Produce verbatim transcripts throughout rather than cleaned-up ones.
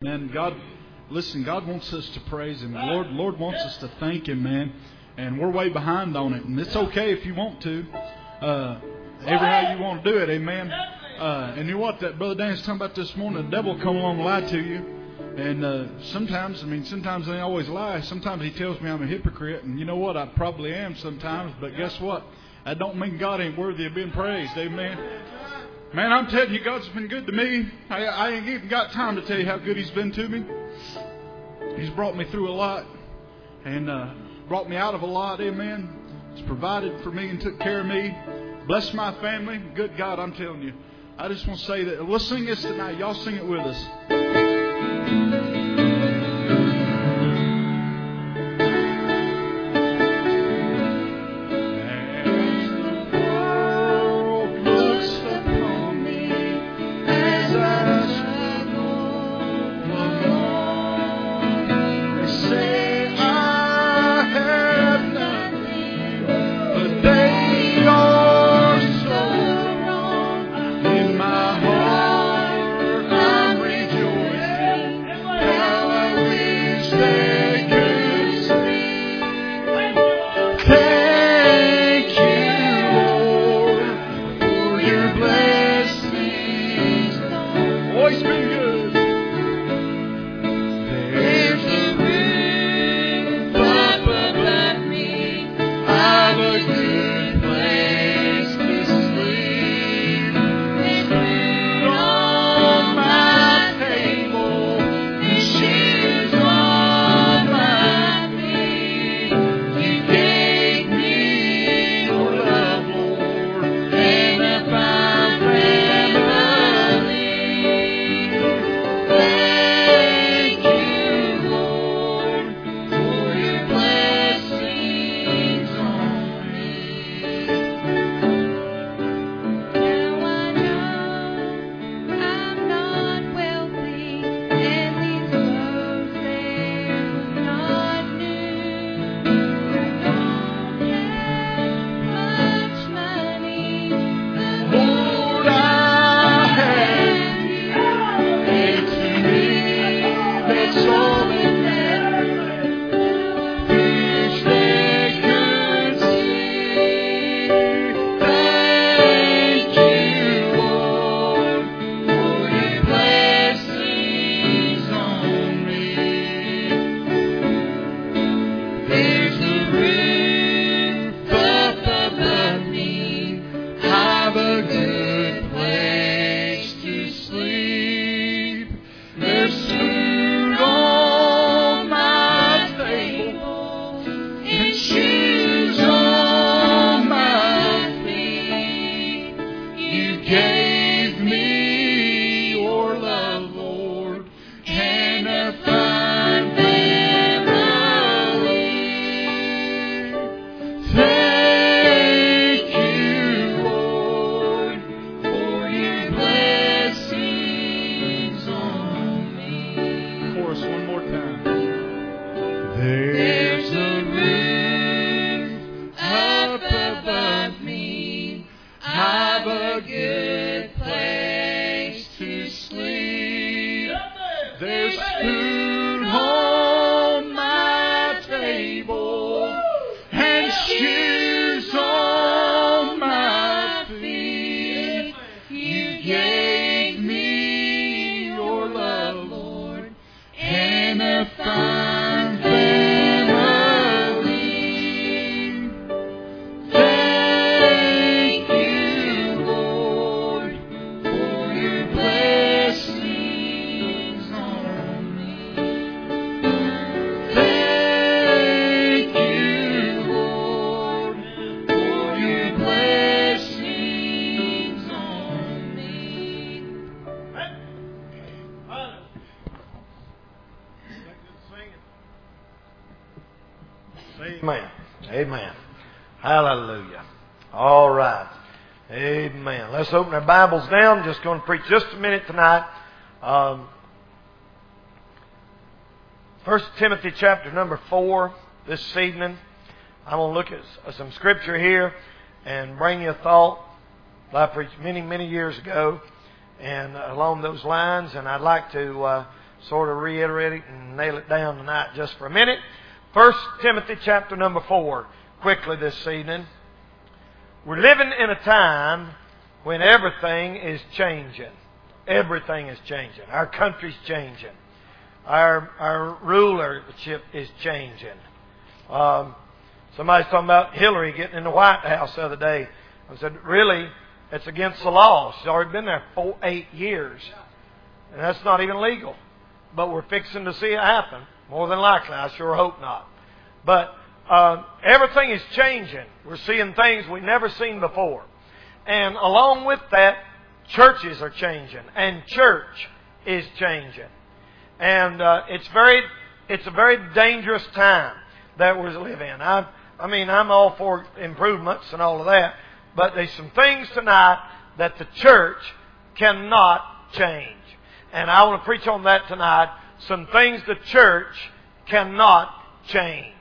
Man, God, listen, God wants us to praise Him. Lord, Lord wants us to thank Him, man. And we're way behind on it. And it's okay if you want to. Uh, every how you want to do it, amen. Uh, and you know what that Brother Dan's talking about this morning? The devil will come along and lie to you. And uh, sometimes, I mean, sometimes they always lie. Sometimes he tells me I'm a hypocrite. And you know what? I probably am sometimes. But guess what? That don't mean God ain't worthy of being praised, amen. Man, I'm telling you, God's been good to me. I, I ain't even got time to tell you how good He's been to me. He's brought me through a lot and uh, brought me out of a lot, amen. He's provided for me and took care of me. Blessed my family. Good God, I'm telling you. I just want to say that. We'll sing this tonight. Y'all sing it with us. Amen. Amen. Hallelujah. All right. Amen. Let's open our Bibles now. I'm just going to preach just a minute tonight. Um, First Timothy chapter number four this evening. I'm going to look at some scripture here and bring you a thought that I preached many, many years ago and along those lines. And I'd like to uh, sort of reiterate it and nail it down tonight just for a minute. First Timothy chapter number four, quickly this evening. We're living in a time when everything is changing. Everything is changing. Our country's changing. Our our rulership is changing. Um, somebody's talking about Hillary getting in the White House the other day. I said, really? It's against the law. She's already been there for eight years. And that's not even legal. But we're fixing to see it happen. More than likely. I sure hope not. But uh, everything is changing. We're seeing things we've never seen before. And along with that, churches are changing. And church is changing. And uh, it's very, it's a very dangerous time that we live in. I, I mean, I'm all for improvements and all of that. But there's some things tonight that the church cannot change. And I want to preach on that tonight. Some things the church cannot change.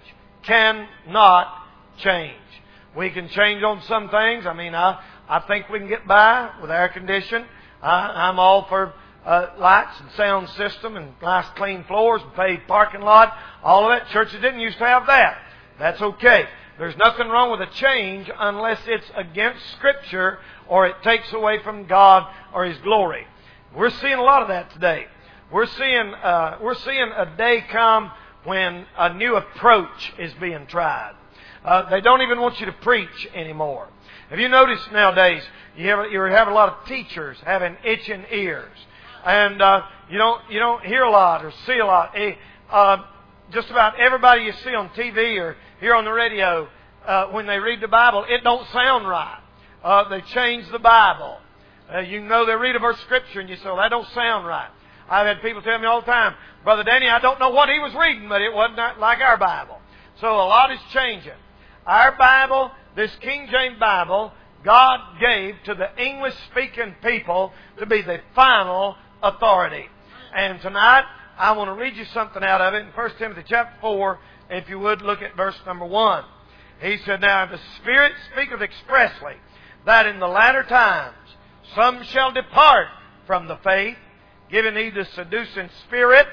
Cannot change. We can change on some things. I mean, I, I think we can get by with air conditioning. I, I'm all for uh, lights and sound system and nice clean floors and paved parking lot. All of that. Churches didn't used to have that. That's okay. There's nothing wrong with a change unless it's against Scripture or it takes away from God or His glory. We're seeing a lot of that today. We're seeing uh, we're seeing a day come when a new approach is being tried. Uh, they don't even want you to preach anymore. Have you noticed nowadays you have you have a lot of teachers having itching ears, and uh, you don't you don't hear a lot or see a lot. Uh, just about everybody you see on T V or hear on the radio uh, when they read the Bible, it don't sound right. Uh, they change the Bible. Uh, you know they read a verse of Scripture and you say, well, that don't sound right. I've had people tell me all the time, Brother Danny, I don't know what he was reading, but it wasn't like our Bible. So a lot is changing. Our Bible, this King James Bible, God gave to the English-speaking people to be the final authority. And tonight, I want to read you something out of it in First Timothy chapter four. If you would, look at verse number one. He said, now the Spirit speaketh expressly that in the latter times some shall depart from the faith, giving heed to seducing spirits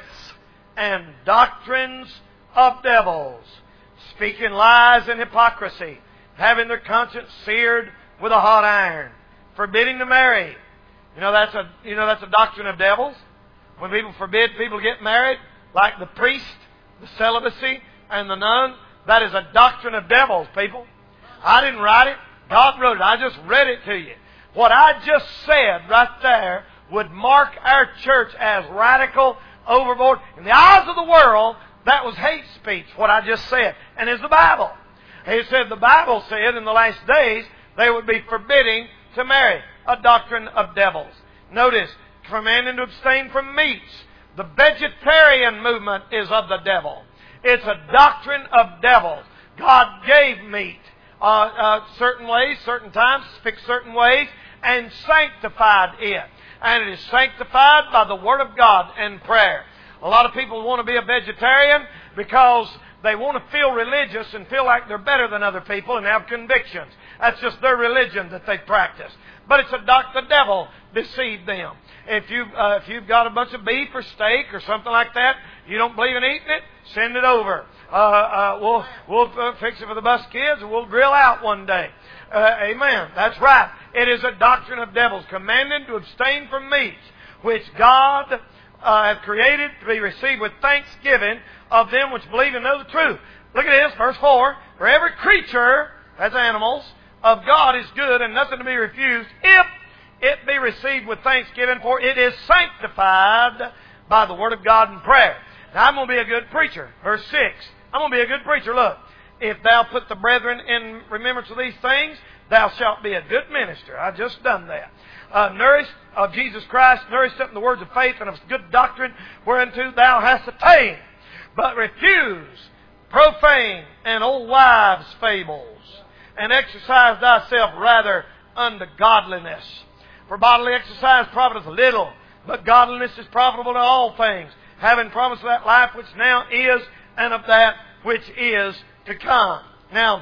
and doctrines of devils, speaking lies and hypocrisy, having their conscience seared with a hot iron, forbidding to marry. You know that's a you know that's a doctrine of devils. When people forbid people to get married, like the priest, the celibacy, and the nun, that is a doctrine of devils, people. I didn't write it. God wrote it. I just read it to you. What I just said right there would mark our church as radical, overboard. In the eyes of the world, that was hate speech, what I just said. And it's the Bible. He said the Bible said in the last days they would be forbidding to marry. A doctrine of devils. Notice, commanding to abstain from meats. The vegetarian movement is of the devil. It's a doctrine of devils. God gave meat uh, uh, certain ways, certain times, fixed certain ways, and sanctified it. And it is sanctified by the Word of God and prayer. A lot of people want to be a vegetarian because they want to feel religious and feel like they're better than other people and have convictions. That's just their religion that they practice. But it's a doc the devil deceived them. If you uh, if you've got a bunch of beef or steak or something like that, you don't believe in eating it, send it over. Uh, uh, we'll we'll uh, fix it for the bus kids, and we'll grill out one day. Uh, amen. That's right. It is a doctrine of devils, commanding to abstain from meats, which God uh, hath created to be received with thanksgiving of them which believe and know the truth. Look at this, verse four. For every creature, that's animals, of God is good and nothing to be refused, if it be received with thanksgiving, for it is sanctified by the Word of God and prayer. Now, I'm going to be a good preacher. Verse six. I'm going to be a good preacher. Look, if thou put the brethren in remembrance of these things, thou shalt be a good minister. I've just done that. Uh, nourished of Jesus Christ, nourished up in the words of faith and of good doctrine, whereunto thou hast attained. But refuse profane and old wives' fables, and exercise thyself rather unto godliness. For bodily exercise profiteth little, but godliness is profitable to all things, having promise of that life which now is, and of that which is to come. Now,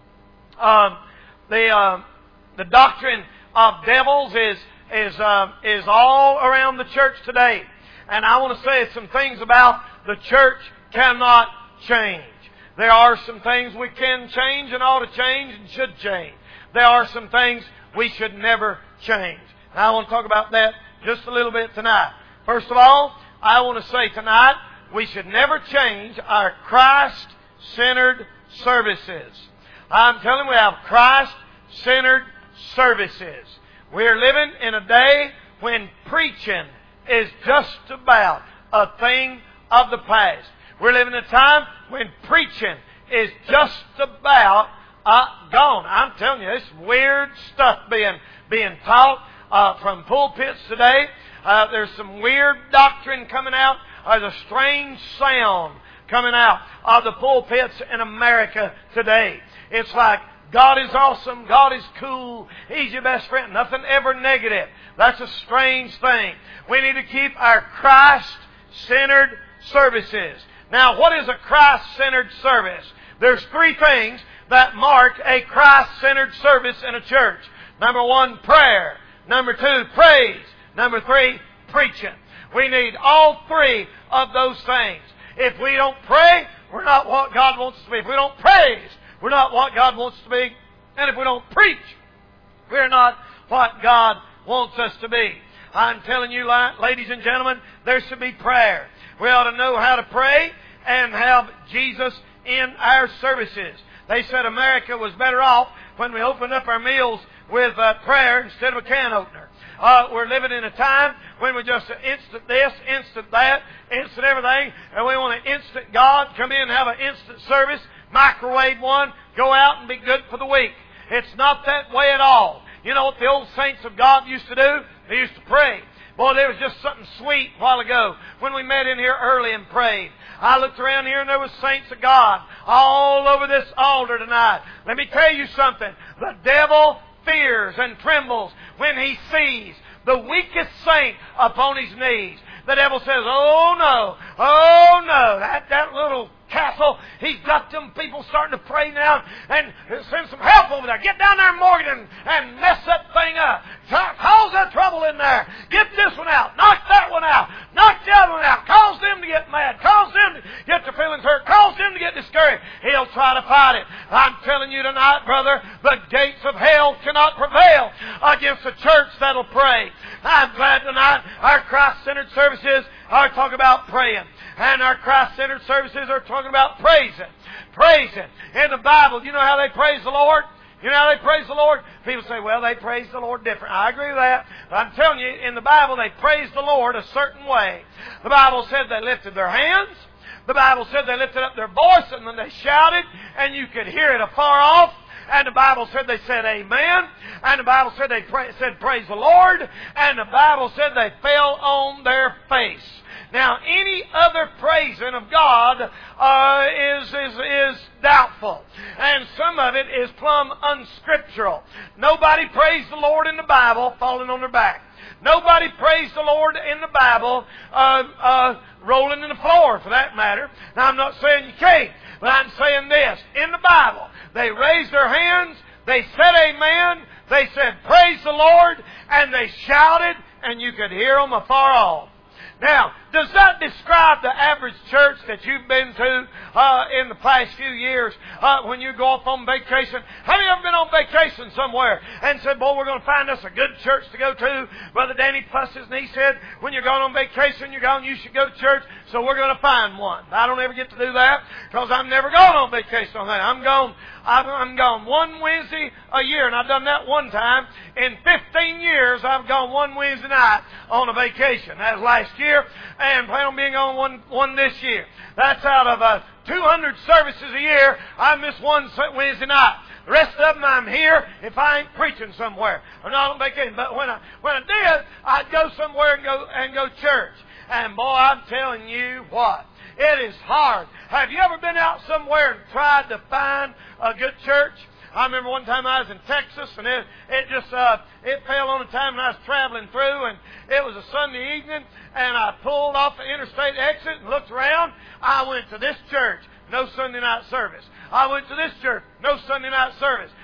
um, the um, the doctrine of devils is is um, is all around the church today, And I want to say some things about the church cannot change. There are some things we can change and ought to change and should change. There are some things we should never change. Now I want to talk about that just a little bit tonight. First of all, I want to say tonight, we should never change our Christ-centered services. I'm telling you, we have Christ-centered services. We're living in a day when preaching is just about a thing of the past. We're living in a time when preaching is just about uh, gone. I'm telling you, this weird stuff being being taught uh, from pulpits today. Uh, there's some weird doctrine coming out. There's a strange sound coming out of the pulpits in America today. It's like, God is awesome, God is cool, He's your best friend. Nothing ever negative. That's a strange thing. We need to keep our Christ-centered services. Now, what is a Christ-centered service? There's three things that mark a Christ-centered service in a church. Number one, prayer. Number two, praise. Number three, preaching. We need all three of those things. If we don't pray, we're not what God wants us to be. If we don't praise, we're not what God wants us to be. And if we don't preach, we're not what God wants us to be. I'm telling you, ladies and gentlemen, there should be prayer. We ought to know how to pray and have Jesus in our services. They said America was better off when we opened up our meals with uh, prayer instead of a can opener. Uh, we're living in a time when we just instant this, instant that, instant everything, and we want an instant God, come in and have an instant service, microwave one, go out and be good for the week. It's not that way at all. You know what the old saints of God used to do? They used to pray. Boy, there was just something sweet a while ago when we met in here early and prayed. I looked around here and there was saints of God all over this altar tonight. Let me tell you something. The devil fears and trembles when he sees the weakest saint upon his knees. The devil says, oh no, oh no, that, that little castle, he's got them people starting to pray now and send some help over there. Get down there, Morgan, and, and mess that thing up. Cause that trouble in there. Get this one out. Knock that one out. Knock the other one out. Cause them to get mad. Cause them to get their feelings hurt. Cause them to get discouraged. He'll try to fight it. I'm telling you tonight, brother, the gates of hell cannot prevail against a church that'll pray. I'm glad tonight our Christ-centered services are talking about praying. And our Christ-centered services are talking about praising. Praising. In the Bible, you know how they praise the Lord? You know how they praise the Lord? People say, well, they praise the Lord different. I agree with that. But I'm telling you, in the Bible, they praise the Lord a certain way. The Bible said they lifted their hands. The Bible said they lifted up their voice and then they shouted and you could hear it afar off. And the Bible said they said amen. And the Bible said they pray, said praise the Lord. And the Bible said they fell on their face. Now, any other praising of God uh, is, is, is doubtful. And some of it is plumb unscriptural. Nobody praised the Lord in the Bible falling on their back. Nobody praised the Lord in the Bible uh, uh, rolling in the floor, for that matter. Now, I'm not saying you can't, but I'm saying this. In the Bible, they raised their hands, they said amen, they said praise the Lord, and they shouted, and you could hear them afar off. Now, does that describe the average church that you've been to uh, in the past few years uh, when you go off on vacation? Have you ever been on vacation somewhere and said, boy, we're going to find us a good church to go to? Brother Danny Pusses and he said, when you're going on vacation, you're going, you should go to church, so we're going to find one. I don't ever get to do that because I'm never going on vacation on that. I'm going, I'm going one Wednesday a year, and I've done that one time. In fifteen years, I've gone one Wednesday night on a vacation. That was last year. And plan on being on one, one this year. That's out of uh, two hundred services a year. I miss one Wednesday night. The rest of them I'm here if I ain't preaching somewhere. I'm not on vacation. But when I when I did, I'd go somewhere and go and go church. And boy, I'm telling you what, it is hard. Have you ever been out somewhere and tried to find a good church? I remember one time I was in Texas, and it it just uh, it fell on a time when I was traveling through, and it was a Sunday evening, and I pulled off the interstate exit and looked around. I went to this church, no Sunday night service. I went to this church, no Sunday night service.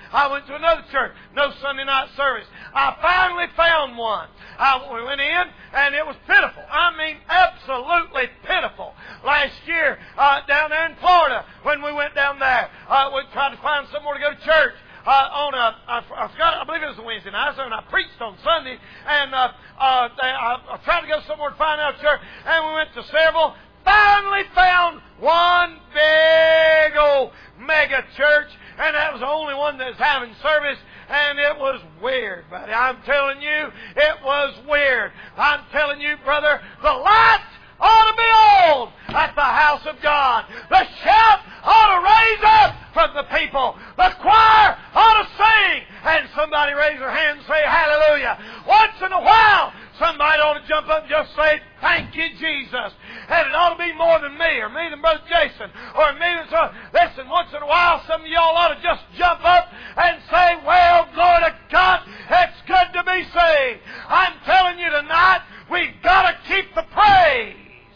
I went to another church. No Sunday night service. I finally found one. I, we went in, and it was pitiful. I mean, absolutely pitiful. Last year, uh, down there in Florida, when we went down there, uh, we tried to find somewhere to go to church. Uh, on a, I, I forgot, I believe it was a Wednesday night, and I preached on Sunday, and uh, uh, they, I, I tried to go somewhere to find out church, and we went to several. Finally found one big old mega church, and that was the only one that was having service, and it was weird, buddy. I'm telling you, it was weird. I'm telling you, brother, the lights ought to be on at the house of God. The shout ought to raise up from the people. The choir ought to sing, and somebody raise their hand and say hallelujah. Once in a while, somebody ought to jump up and just say, thank you, Jesus. And it ought to be more than me, or me than Brother Jason, or me than so. Listen, once in a while, some of y'all ought to just jump up and say, well, glory to God, it's good to be saved. I'm telling you tonight, we've got to keep the praise.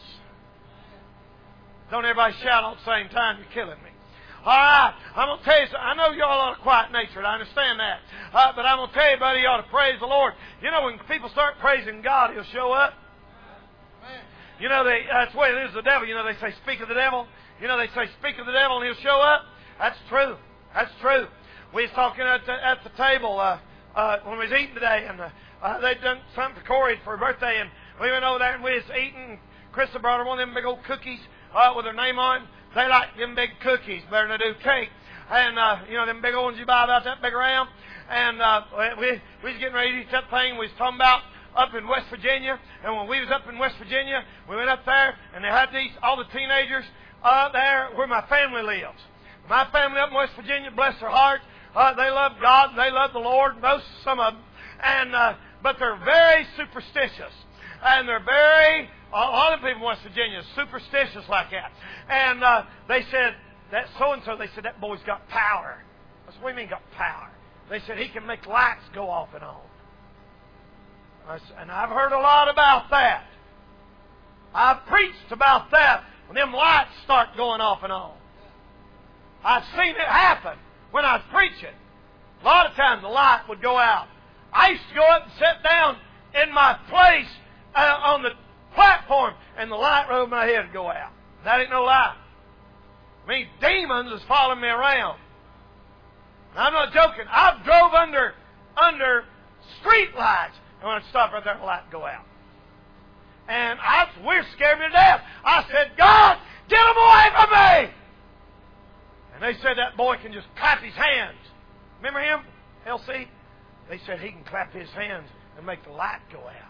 Don't everybody shout all at the same time. You're killing me. All right. I'm going to tell you something. I know you all are quiet natured. I understand that. Uh, but I'm going to tell you, buddy, you ought to praise the Lord. You know, when people start praising God, He'll show up. You know, they, that's the way it is the devil. You know, they say, speak of the devil. You know, they say, speak of the devil and He'll show up. That's true. That's true. We was talking at the, at the table uh, uh, when we was eating today, and uh, uh, they'd done something for Corey for her birthday, and we went over there and we was eating. Krista brought her one of them big old cookies uh, with her name on. They like them big cookies better than they do cake. And, uh, you know, them big old ones you buy about that big around. And uh, we, we was getting ready to eat that thing we was talking about up in West Virginia. And when we was up in West Virginia, we went up there, and they had these, all the teenagers uh, there where my family lives. My family up in West Virginia, bless their heart, uh, they love God, and they love the Lord, most, some of them. And, uh, but they're very superstitious. And they're very, a lot of people in West Virginia are superstitious like that. And uh, they said, that so-and-so, they said, that boy's got power. I said, what do you mean got power? They said, he can make lights go off and on. I said, and I've heard a lot about that. I've preached about that when them lights start going off and on. I've seen it happen when I was preaching. A lot of times the light would go out. I used to go up and sit down in my place uh, on the platform, and the light over my head would go out. That ain't no lie. I mean, demons is following me around. And I'm not joking. I've drove under under street lights, and when I stopped right there, the light would go out. And I, we're scared me to death. I said, God, get them away from me! And they said that boy can just clap his hands. Remember him, L C? They said he can clap his hands and make the light go out.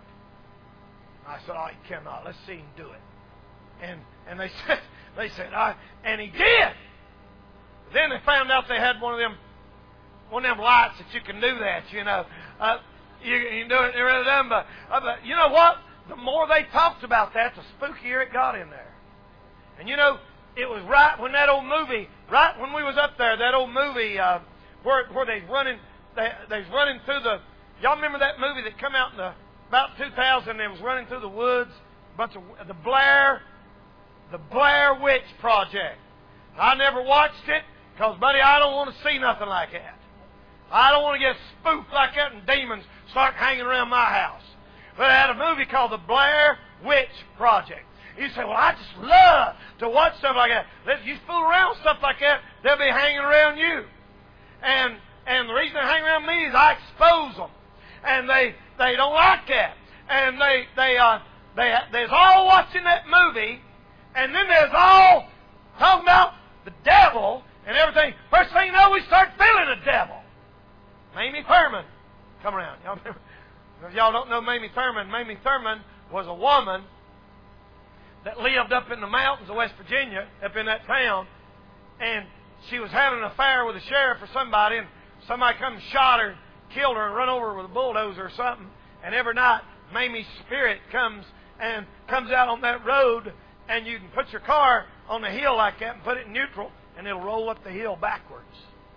I said, oh, he cannot. Let's see him do it. And and they said, they said, I, and he did. Then they found out they had one of them, one of them lights that you can do that. You know, uh, you, you can do it in of them. But, uh, but you know what? The more they talked about that, the spookier it got in there. And you know, it was right when that old movie, right when we was up there, that old movie uh, where where they running, they they's running through the. Y'all remember that movie that come out in the about two thousand? It was running through the woods. A bunch of the Blair, the Blair Witch Project. I never watched it because, buddy, I don't want to see nothing like that. I don't want to get spooked like that and demons start hanging around my house. But I had a movie called the Blair Witch Project. You say, well, I just love to watch stuff like that. If you fool around with stuff like that, they'll be hanging around you. And and the reason they hang around me is I expose them. And they, they don't like that. And they they uh they there's all watching that movie, and then there's all talking about the devil and everything. First thing you know, we start feeling the devil. Mamie Thurman, come around. Y'all remember? If y'all don't know Mamie Thurman, Mamie Thurman was a woman that lived up in the mountains of West Virginia, up in that town, and she was having an affair with a sheriff or somebody, and somebody come and shot her, killed her, and run over her with a bulldozer or something. And every night, Mamie's spirit comes and comes out on that road, and you can put your car on the hill like that and put it in neutral, and it'll roll up the hill backwards.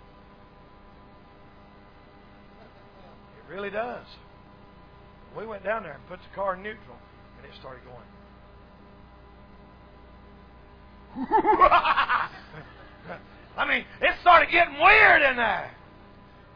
It really does. We went down there and put the car in neutral, and it started going. I mean, it started getting weird in there.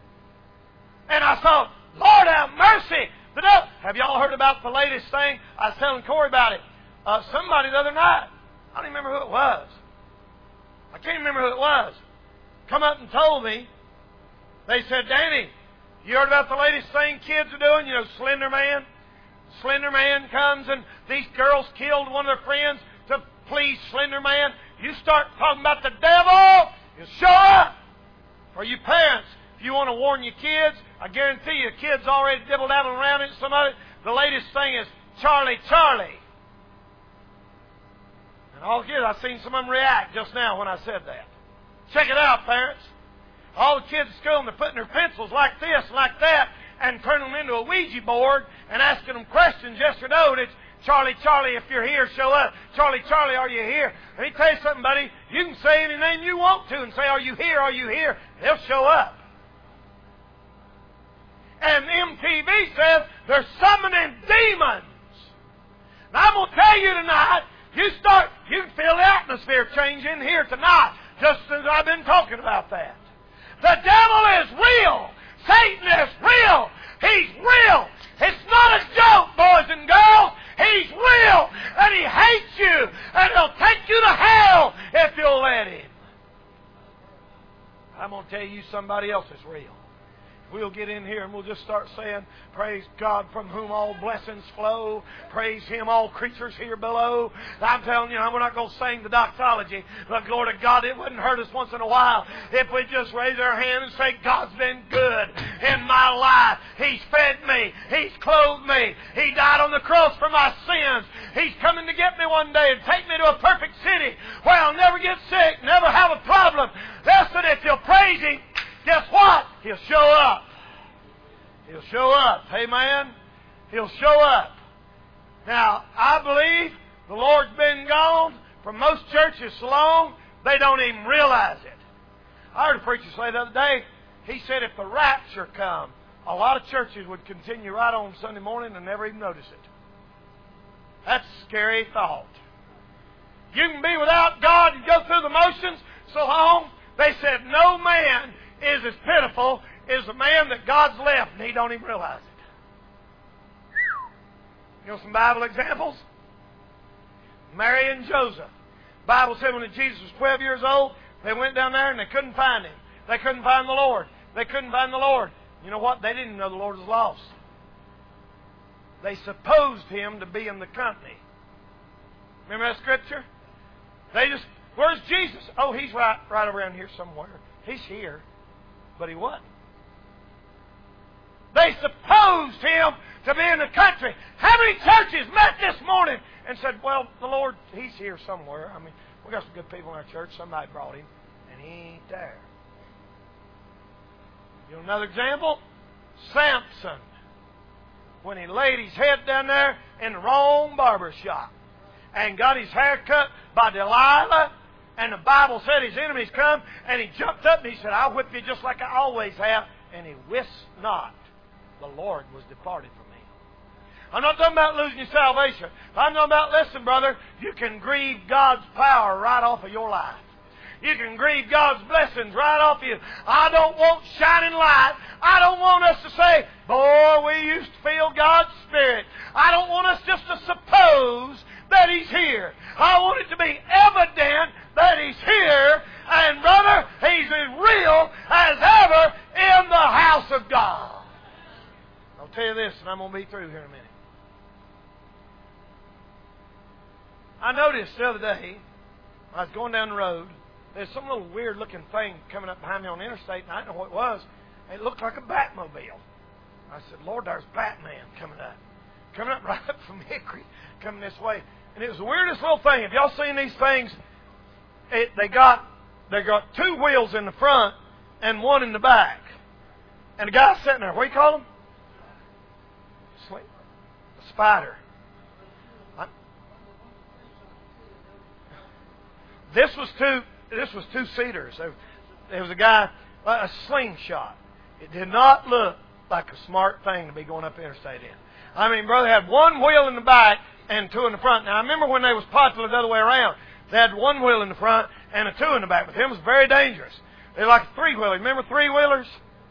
And I thought, Lord have mercy. The devil. Have y'all heard about the latest thing? I was telling Corey about it. Uh, somebody the other night, I don't even remember who it was. I can't remember who it was. Come up and told me. They said, Danny, you heard about the latest thing kids are doing? You know, Slender Man? Slender Man comes and these girls killed one of their friends to please Slender Man. You start talking about the devil, you'll show up. For you parents, if you want to warn your kids, I guarantee you, kids already dibble-dabbling around it. Some of it. The latest thing is Charlie, Charlie. And all the kids, I've seen some of them react just now when I said that. Check it out, parents. All the kids at school, they're putting their pencils like this, like that, and turning them into a Ouija board and asking them questions, yes or no. And it's Charlie, Charlie, if you're here, show up. Charlie, Charlie, are you here? Let me tell you something, buddy. You can say any name you want to and say, are you here, are you here? They'll show up. And M T V says they're summoning demons. Now, I'm going to tell you tonight, you start, you can feel the atmosphere change in here tonight, just as I've been talking about that. The devil is real. Satan is real. He's real. It's not a joke, boys and girls. He's real. And he hates you. And he'll take you to hell if you'll let him. I'm going to tell you somebody else is real. We'll get in here and we'll just start saying, praise God from whom all blessings flow. Praise Him, all creatures here below. I'm telling you, we're not going to sing the doxology, but glory to God, it wouldn't hurt us once in a while if we just raise our hand and say, God's been good in my life. He's fed me. He's clothed me. He died on the cross for my sins. He's coming to get me one day and take me to a perfect city where I'll never get sick, never have a problem. Listen, if you'll praise Him, guess what? He'll show up. He'll show up. Amen? He'll show up. Now, I believe the Lord's been gone from most churches so long, they don't even realize it. I heard a preacher say the other day, he said if the rapture come, a lot of churches would continue right on Sunday morning and never even notice it. That's a scary thought. You can be without God and go through the motions so long. They said no man is as pitiful as the man that God's left and he don't even realize it. You know some Bible examples? Mary and Joseph. The Bible said when Jesus was twelve years old, they went down there and they couldn't find Him. They couldn't find the Lord. They couldn't find the Lord. You know what? They didn't know the Lord was lost. They supposed Him to be in the company. Remember that scripture? They just, where's Jesus? Oh, He's right, right around here somewhere. He's here. But He wasn't. They supposed Him to be in the country. How many churches met this morning and said, well, the Lord, He's here somewhere. I mean, we got some good people in our church. Somebody brought Him, and He ain't there. You know another example? Samson. When he laid his head down there in the wrong barber shop and got his hair cut by Delilah, and the Bible said his enemies come, and he jumped up and he said, I'll whip you just like I always have. And he wist not the Lord was departed from him. I'm not talking about losing your salvation. I'm talking about, listen, brother, you can grieve God's power right off of your life. You can grieve God's blessings right off of you. I don't want shining light. I don't want us to say, boy, we used to feel God's Spirit. I don't want us just to suppose that He's here. I want it to be evident that He's here. And brother, He's as real as ever in the house of God. I'll tell you this, and I'm going to be through here in a minute. I noticed the other day, I was going down the road, there's some little weird looking thing coming up behind me on the interstate, and I didn't know what it was. It looked like a Batmobile. I said, Lord, there's Batman coming up. Coming up right up from Hickory, coming this way. And it was the weirdest little thing. Have y'all seen these things? It, they got they got two wheels in the front and one in the back. And the guy's sitting there. What do you call him? A spider. I, this was two. This was two seaters. There, there was a guy, a slingshot. It did not look like a smart thing to be going up the interstate in. I mean, brother, had one wheel in the back and two in the front. Now, I remember when they was popular the other way around. They had one wheel in the front and a two in the back. But them was very dangerous. They're like a three-wheeler. Remember three-wheelers?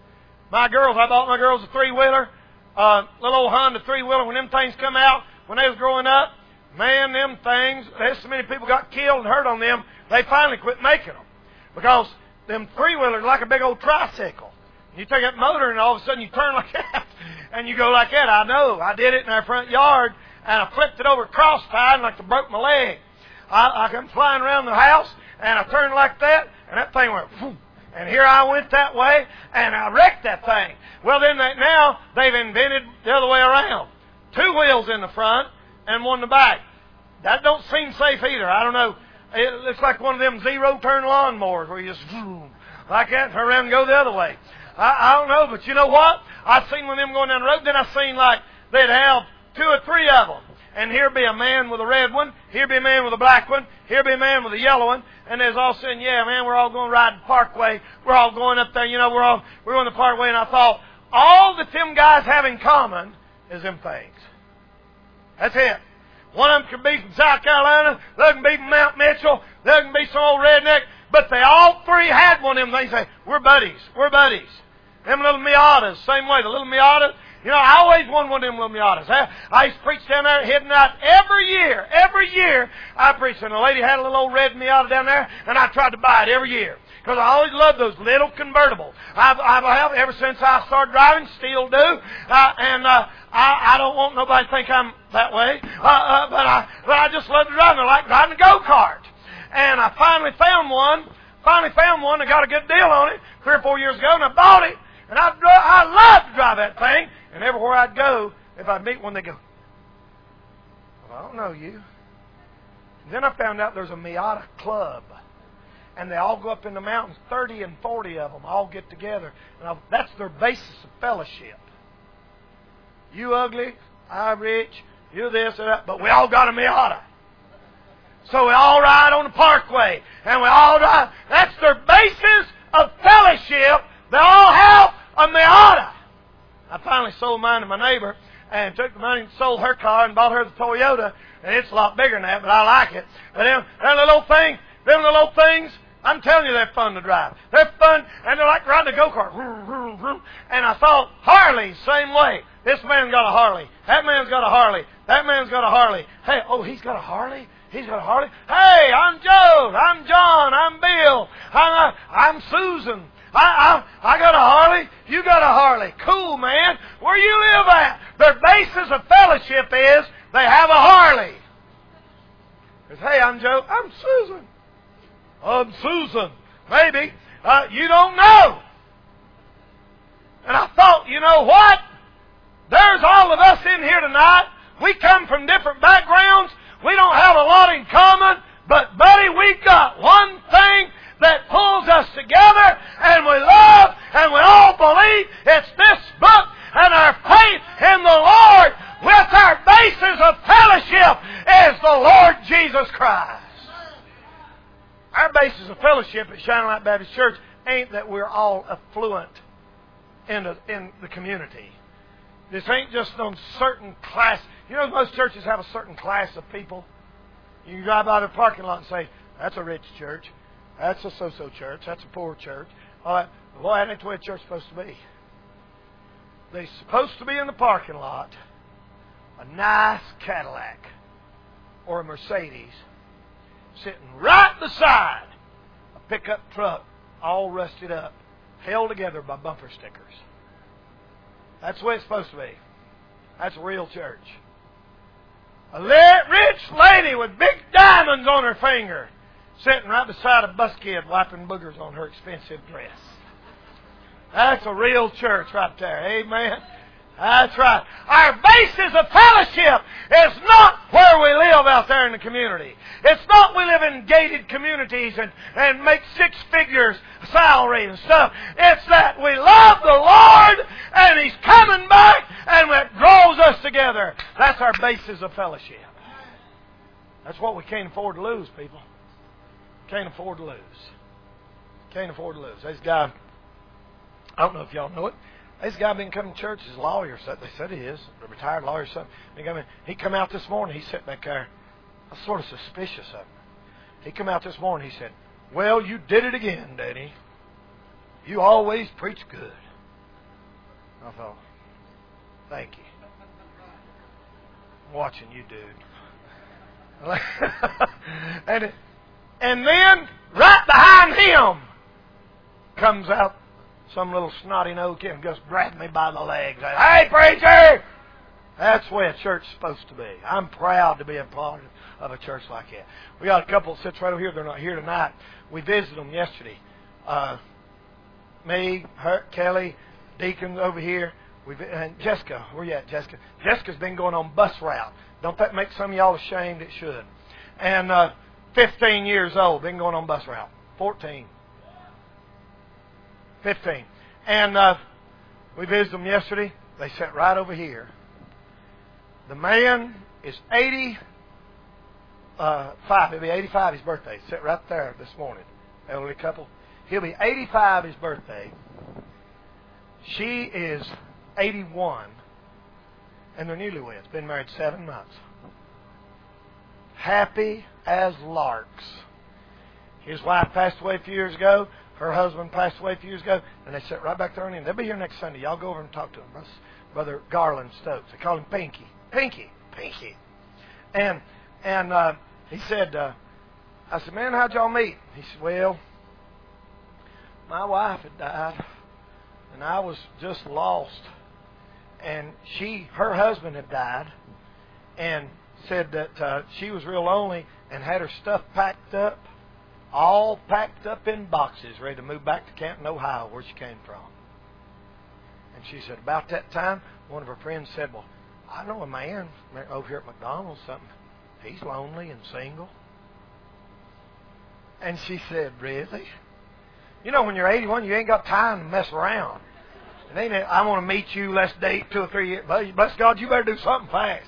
My girls, I bought my girls a three-wheeler, uh, little old Honda three-wheeler. When them things come out, when they was growing up, man, them things, there's so many people got killed and hurt on them, they finally quit making them. Because them three-wheelers are like a big old tricycle. You take that motor and all of a sudden you turn like that, and you go like that. I know. I did it in our front yard, and I flipped it over cross-tied and like I broke my leg. I, I come flying around the house, and I turned like that, and that thing went, whoop, and here I went that way, and I wrecked that thing. Well, then they, now they've invented the other way around. Two wheels in the front and one in the back. That don't seem safe either. I don't know. It looks like one of them zero-turn lawnmowers where you just, vroom, like that, turn around and go the other way. I, I don't know, but you know what? I seen one of them going down the road, then I seen like they'd have two or three of them. And here be a man with a red one, here be a man with a black one, here be a man with a yellow one, and there's all saying, yeah, man, we're all going to ride the Parkway. We're all going up there, you know, we're all we're on the Parkway. And I thought, all that them guys have in common is them things. That's it. One of them could be from South Carolina, the other can be from Mount Mitchell, the other can be some old redneck, but they all three had one of them things. Say, we're buddies, we're buddies. Them little Miatas, same way, the little Miatas. You know, I always wanted one of them little Miatas. I used to preach down there at Hidden Night every year. Every year I preached. And a lady had a little old red Miata down there, and I tried to buy it every year. Because I always loved those little convertibles. I've, I've have ever since I started driving, still do. Uh, and uh, I, I don't want nobody to think I'm that way. Uh, uh, but, I, but I just love to drive. I like driving a go-kart. And I finally found one. Finally found one. I got a good deal on it three or four years ago, and I bought it. And I, I love to drive that thing. And everywhere I'd go, if I'd meet one, they'd go, well, I don't know you. And then I found out there's a Miata club. And they all go up in the mountains, thirty and forty of them all get together. And I, that's their basis of fellowship. You ugly, I rich, you this and that, but we all got a Miata. So we all ride on the Parkway. And we all ride. That's their basis of fellowship. They all have a Miata. I finally sold mine to my neighbor and took the money and sold her car and bought her the Toyota. And it's a lot bigger than that, but I like it. But them, them little thing, them little things, I'm telling you, they're fun to drive. They're fun, and they're like riding a go-kart. And I thought, Harley, same way. This man's got a Harley. That man's got a Harley. That man's got a Harley. Hey, oh, he's got a Harley? He's got a Harley? Hey, I'm Joe. I'm John. I'm Bill. I'm, uh, I'm Susan. I, I, I got a Harley. You got a Harley. Cool, man. Where you live at? Their basis of fellowship is they have a Harley. Because, hey, I'm Joe. I'm Susan. I'm Susan. Maybe. Uh, you don't know. And I thought, you know what? There's all of us in here tonight. We come from different backgrounds. We don't have a lot in common. But, buddy, we've got one thing that pulls us together, and we love, and we all believe it's this book and our faith in the Lord with our basis of fellowship is the Lord Jesus Christ. Our basis of fellowship at Shining Light Baptist Church ain't that we're all affluent in the, in the community. This ain't just some certain class. You know, most churches have a certain class of people. You can drive by their parking lot and say, that's a rich church. That's a so-so church. That's a poor church. All right. Boy, that ain't the way a church's supposed to be. They're supposed to be in the parking lot, a nice Cadillac or a Mercedes, sitting right beside a pickup truck, all rusted up, held together by bumper stickers. That's the way it's supposed to be. That's a real church. A rich lady with big diamonds on her finger, sitting right beside a bus kid wiping boogers on her expensive dress. That's a real church right there. Amen. That's right. Our basis of fellowship is not where we live out there in the community. It's not we live in gated communities and, and make six figures salary and stuff. It's that we love the Lord and He's coming back and it draws us together. That's our basis of fellowship. That's what we can't afford to lose, people. Can't afford to lose. Can't afford to lose. This guy, I don't know if y'all know it. This guy been coming to church. His lawyer said they said he is a retired lawyer. Or something. He come in, he come out this morning. He sat back there. I was sort of suspicious of him. He come out this morning. He said, "Well, you did it again, Danny. You always preach good." I thought, thank you. I'm watching you, dude. and, and then, right behind him, comes out some little snotty nose kid and just grabbed me by the leg. Said, hey, preacher! That's the way a church is supposed to be. I'm proud to be a part of a church like that. We got a couple that sits right over here. They're not here tonight. We visited them yesterday. Uh, me, her, Kelly, Deacon over here, we and Jessica. Where you at, Jessica? Jessica's been going on bus route. Don't that make some of y'all ashamed? It should. And uh, fifteen years old, been going on bus route. fourteen. fifteen. And uh, we visited them yesterday. They sat right over here. The man is eighty-five. He'll be eighty-five his birthday. Sat right there this morning. Elderly couple. He'll be eighty-five his birthday. She is eighty-one. And they're newlyweds. Been married seven months. Happy as larks. His wife passed away a few years ago. Her husband passed away a few years ago. And they sit right back there on him. They'll be here next Sunday. Y'all go over and talk to him. That's Brother Garland Stokes. They call him Pinky. Pinky. Pinky. And and uh, he said, uh, I said, man, how'd y'all meet? He said, well, my wife had died. And I was just lost. And she, her husband had died. And said that uh, she was real lonely and had her stuff packed up. All packed up in boxes, ready to move back to Canton, Ohio, where she came from. And she said, about that time, one of her friends said, well, I know a man over here at McDonald's, something. He's lonely and single. And she said, really? You know, when you're eighty-one, you ain't got time to mess around. It ain't, I want to meet you, let's date two or three years. Bless God, you better do something fast.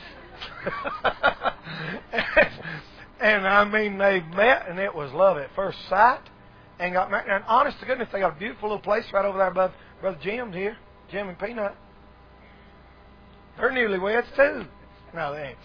and, and I mean, they met, and it was love at first sight, and got married. And honest to goodness, they got a beautiful little place right over there above Brother Jim's here, Jim and Peanut. They're newlyweds too. No, they ain't.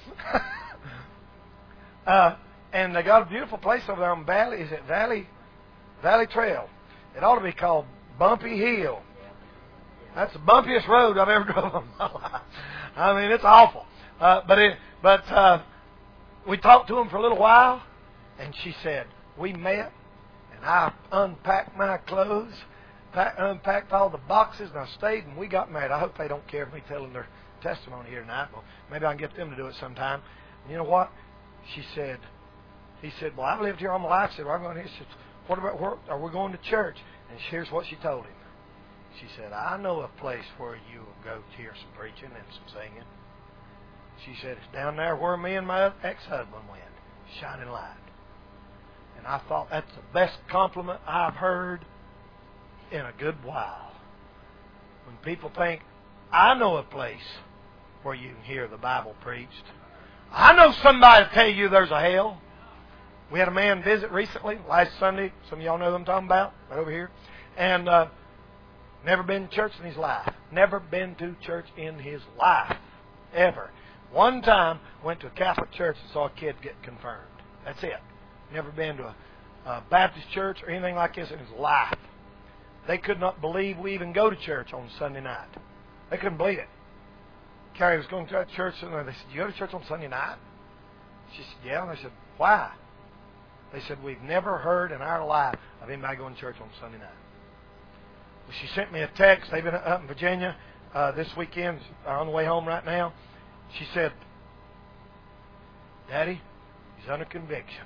uh, and they got a beautiful place over there on Valley. Is it Valley Valley Trail? It ought to be called Bumpy Hill. That's the bumpiest road I've ever drove in my life. I mean, it's awful. Uh, but it, but uh, we talked to them for a little while, and she said, we met, and I unpacked my clothes, pack, unpacked all the boxes, and I stayed, and we got married. I hope they don't care for me telling their testimony here tonight. Well, maybe I can get them to do it sometime. And you know what? She said, he said, well, I've lived here all my life. I said, well, I'm going here. She said, what about work? Are we going to church? And here's what she told him. She said, I know a place where you will go to hear some preaching and some singing. She said, it's down there where me and my ex-husband went, Shining Light. And I thought that's the best compliment I've heard in a good while. When people think, I know a place where you can hear the Bible preached. I know somebody to tell you there's a hell. We had a man visit recently, last Sunday. Some of y'all know what I'm talking about, right over here. And uh, never been to church in his life. Never been to church in his life. Ever. One time, went to a Catholic church and saw a kid get confirmed. That's it. Never been to a, a Baptist church or anything like this in his life. They could not believe we even go to church on Sunday night. They couldn't believe it. Carrie was going to church, and they said, you go to church on Sunday night? She said, yeah. And they said, why? They said, we've never heard in our life of anybody going to church on Sunday night. Well, she sent me a text. They've been up in Virginia uh, this weekend, on the way home right now. She said, Daddy, he's under conviction.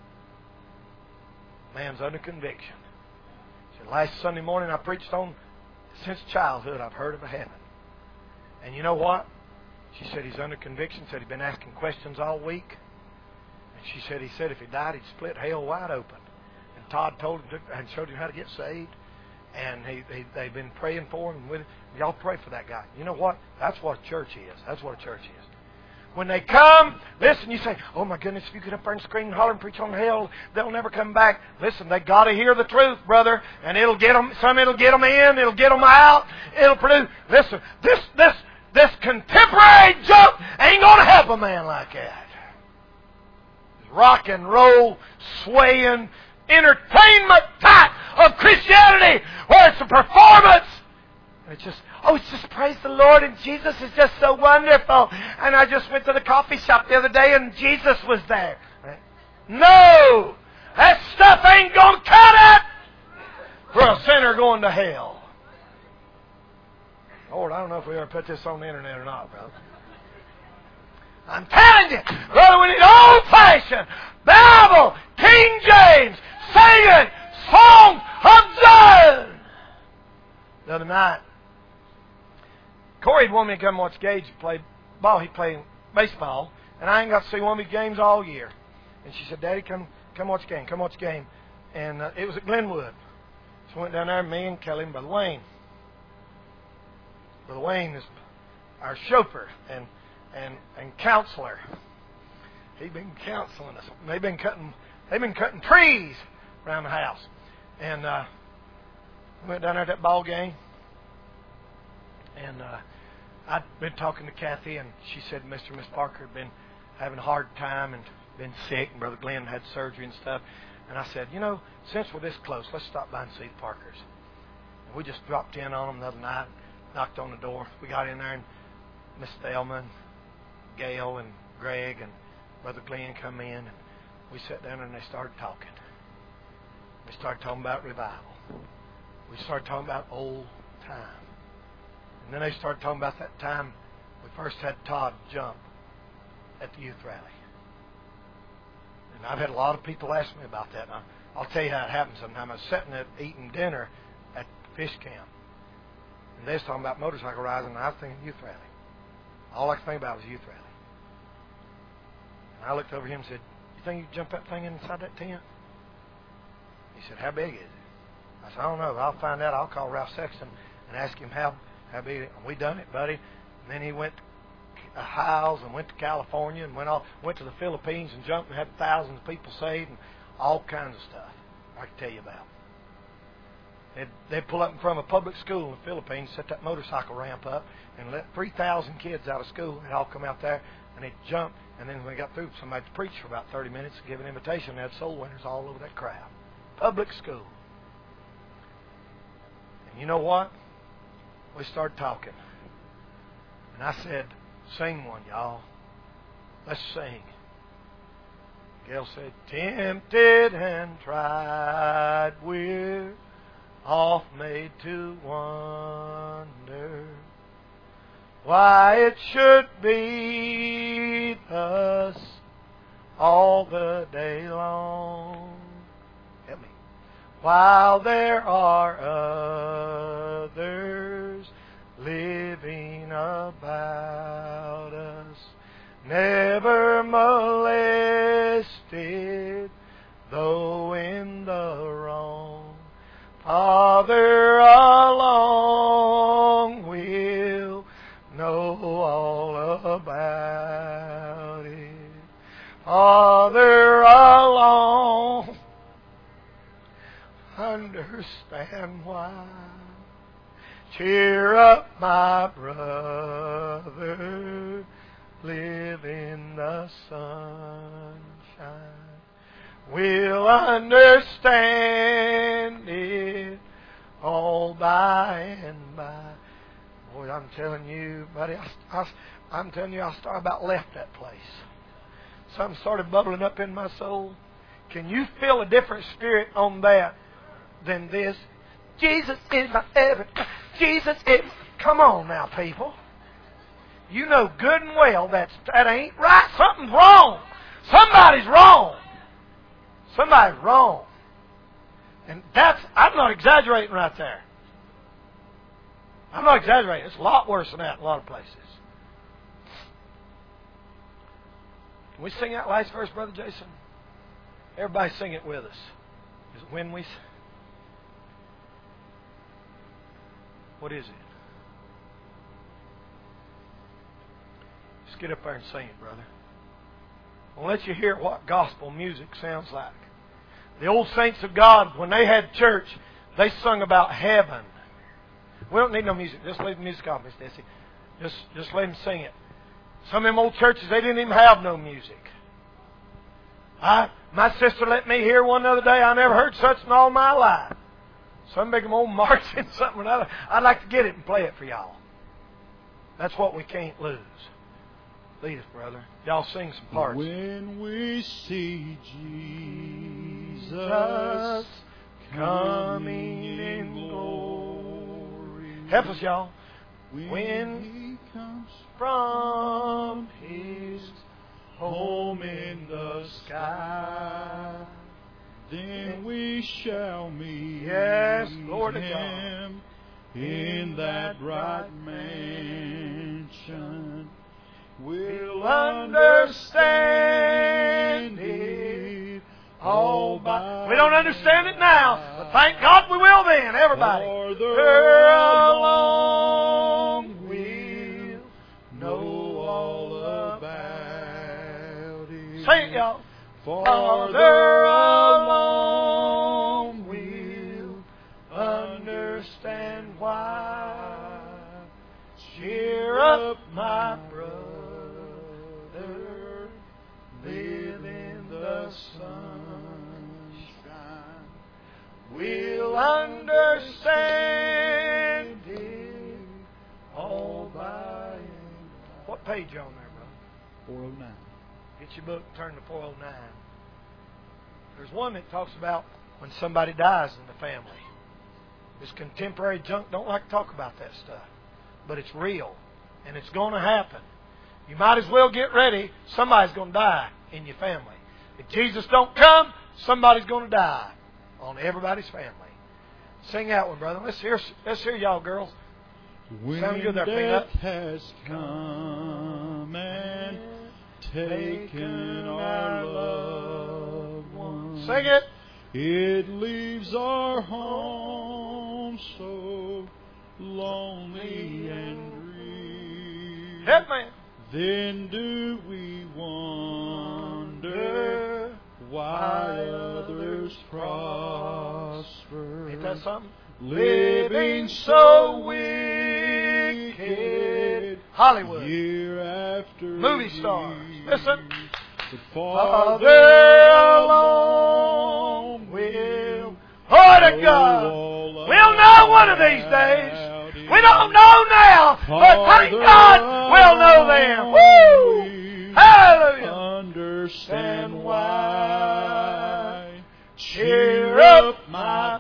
Man's under conviction. She said, last Sunday morning I preached on, since childhood I've heard of a heaven. And you know what? She said he's under conviction. Said he'd been asking questions all week. And she said he said if he died he'd split hell wide open. And Todd told him and showed him how to get saved. And he, he, they've been praying for him. With, y'all pray for that guy. You know what? That's what a church is. That's what a church is. When they come, listen, you say, oh my goodness, if you get up there and scream and holler and preach on hell, they'll never come back. Listen, they got to hear the truth, brother. And it'll get them, some it'll get them in, it'll get them out, it'll produce. Listen, this, this, this contemporary junk ain't going to help a man like that. Rock and roll, swaying, entertainment type of Christianity where it's a performance It's just, oh, it's just praise the Lord and Jesus is just so wonderful. And I just went to the coffee shop the other day and Jesus was there. No! That stuff ain't going to cut it for a sinner going to hell. Lord, I don't know if we ever put this on the internet or not, brother. I'm telling you, brother, we need old-fashioned Bible, King James, singing, songs of Zion. The other night, Corey had wanted me to come watch Gage play ball. He played baseball, and I ain't got to see one of his games all year. And she said, Daddy, come come watch the game, come watch the game. And uh, it was at Glenwood. So I went down there, me and Kelly and Brother Wayne. Brother Wayne is our chauffeur and and and counselor. He's been counseling us. They've been cutting they've been cutting trees around the house. And uh, we went down there at that ball game. And uh, I'd been talking to Kathy, and she said Mister and Miss Parker had been having a hard time and been sick, and Brother Glenn had surgery and stuff. And I said, you know, since we're this close, let's stop by and see the Parkers. And we just dropped in on them the other night, knocked on the door. We got in there, and Miss Thelma and Gail and Greg and Brother Glenn come in, and we sat down and they started talking. We started talking about revival. We started talking about old time. And then they started talking about that time we first had Todd jump at the youth rally. And I've had a lot of people ask me about that. And I'll tell you how it happened sometime. I was sitting at eating dinner at fish camp. And they was talking about motorcycle riding, and I was thinking youth rally. All I could think about was youth rally. And I looked over him and said, you think you can jump that thing inside that tent? He said, how big is it? I said, I don't know. I'll find out. I'll call Ralph Sexton and ask him how, how big it is. And we done it, buddy. And then he went to Hiles and went to California and went off, went to the Philippines and jumped and had thousands of people saved and all kinds of stuff I can tell you about. They'd, they'd pull up in front of a public school in the Philippines, set that motorcycle ramp up, and let three thousand kids out of school. They'd all come out there, and they'd jump. And then when they got through, somebody would preach for about thirty minutes and give an invitation. They had soul winners all over that crowd. Public school. And you know what? We started talking. And I said, sing one, y'all. Let's sing. Gail said, tempted and tried, we're oft made to wonder why it should be thus all the day long. Help me. While there are others living about us, never molested, though in the wrong. Father along will know all about it. Father along understand why. Cheer up, my brother, live in the sunshine. We'll understand it all by and by. Boy, I'm telling you, buddy, I, I, I'm telling you, I started about left that place. Something started bubbling up in my soul. Can you feel a different spirit on that than this? Jesus is my everything. Jesus is... Come on now, people. You know good and well that's, that ain't right. Something's wrong. Somebody's wrong. Somebody's wrong. And that's... I'm not exaggerating right there. I'm not exaggerating. It's a lot worse than that in a lot of places. Can we sing that last verse, Brother Jason? Everybody sing it with us. Is it when we... What is it? Just get up there and sing it, brother. I'll let you hear what gospel music sounds like. The old saints of God, when they had church, they sung about heaven. We don't need no music. Just leave the music off, Miss Desi. Just, just let them sing it. Some of them old churches, they didn't even have no music. I, my sister let me hear one the other day. I never heard such in all my life. Some big old marching something or another. I'd like to get it and play it for y'all. That's what we can't lose. Lead us, brother. Y'all sing some parts. When we see Jesus coming in glory. Help us, y'all. When He comes From His home in the sky, then we shall meet Yes, Lord of Him in that bright mansion. We'll understand it all by. We don't understand it now, but thank God we will then, everybody. Farther along we'll know all about it. Say it, y'all. Farther along we'll understand why. Cheer up, my brother. Live in the sunshine. We'll understand it all by and by. What page you on there, brother? four oh nine. Get your book, turn to four oh nine. There's one that talks about when somebody dies in the family. This contemporary junk don't like to talk about that stuff. But it's real. And it's going to happen. You might as well get ready. Somebody's going to die in your family. If Jesus don't come, somebody's going to die on everybody's family. Sing that one, brother. Let's hear, let's hear y'all, girls. When Sound good there, death Peanut. has come and taken our loved ones, Sing it. it leaves our home so lonely and grieved. Help me. Then do we wonder why others prosper, Ain't that something? living so wicked, Hollywood. year after Movie stars. year. Listen. But Farther farther along we'll, oh to God, we'll know one of these days. We don't know now, but thank God we'll know then. Woo! Hallelujah. Understand why. Cheer up, my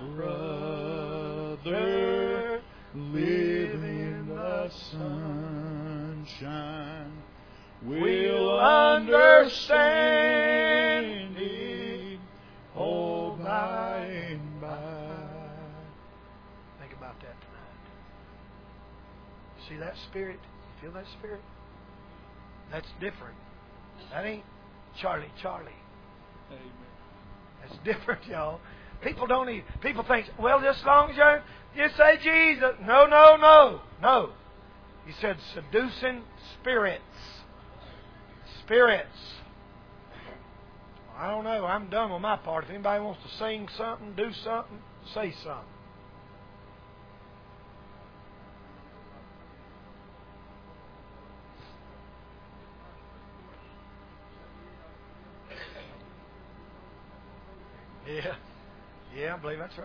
brother. Live in the sunshine. We'll understand it all by and by. Think about that tonight. See that spirit? Feel that spirit? That's different. That ain't Charlie, Charlie. Amen. That's different, y'all. People don't even, people think, well, just as long as you just say Jesus. No, no, no, no. He said seducing spirits. Spirits. I don't know. I'm done with my part. If anybody wants to sing something, do something, say something. Yeah. Yeah, I believe that's right.